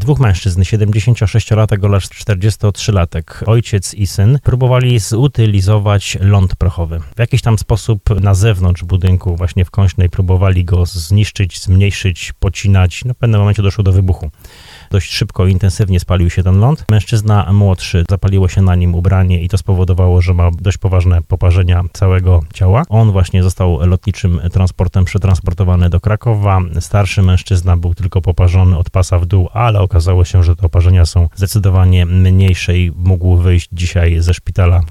Dwóch mężczyzn, 76-latek oraz 43-latek, ojciec i syn, próbowali zutylizować ląd prochowy. W jakiś tam sposób na zewnątrz budynku, właśnie w Konśnej, próbowali go zniszczyć, zmniejszyć, pocinać. W pewnym momencie doszło do wybuchu. Dość szybko i intensywnie spalił się ten ląd. Mężczyzna młodszy, zapaliło się na nim ubranie i to spowodowało, że ma dość poważne poparzenia całego ciała. On właśnie został lotniczym transportem przetransportowany do Krakowa. Starszy mężczyzna był tylko poparzony od pasa w dół, ale okazało się, że te oparzenia są zdecydowanie mniejsze i mógł wyjść dzisiaj ze szpitala